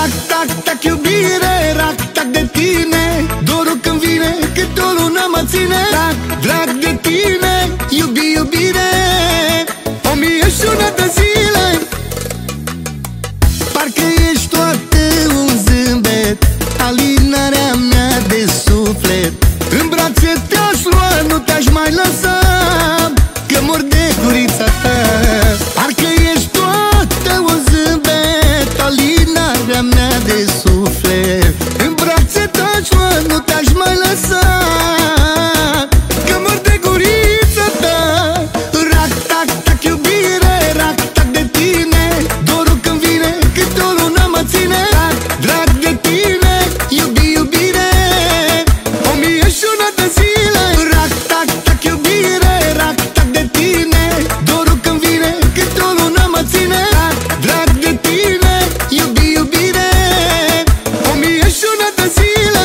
Tac, tac, tac, iubire, rac, tac de tine. Dorul când vine, cât o lună mă ține. Tac, drag de tine, iubire, 1001 de zile. Parcă ești toată un zâmbet, alinarea mea de suflet. În brațe te-aș lua, nu te-aș mai lăsa, că mor de gurița ta. Parcă ești toată un zâmbet, alinarea mea de suflet. În brațe te-aș lua, nu te-aș mai lăsa, că mor de gurița ta. Rac, tac, tac, iubire, rac, tac de tine. Dorul când vine, cât o lună mă ține. Tac, drag de tine, iubire, 1001 de zile. Rac, tac, tac, iubire, rac, tac de tine. Dorul când vine, cât o lună mă ține. Tac, drag de tine, iubire, 1001 de zile.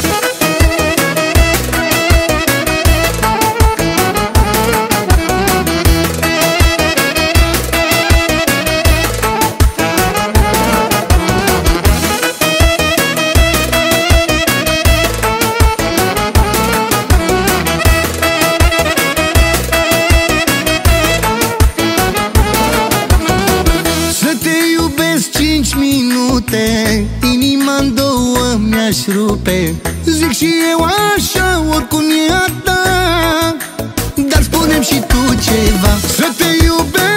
Să te iubesc 5 minute, inima-n două mi-aș rupe. Zic și eu așa, oricum e a ta, dar spune-mi și tu ceva. Să te iubesc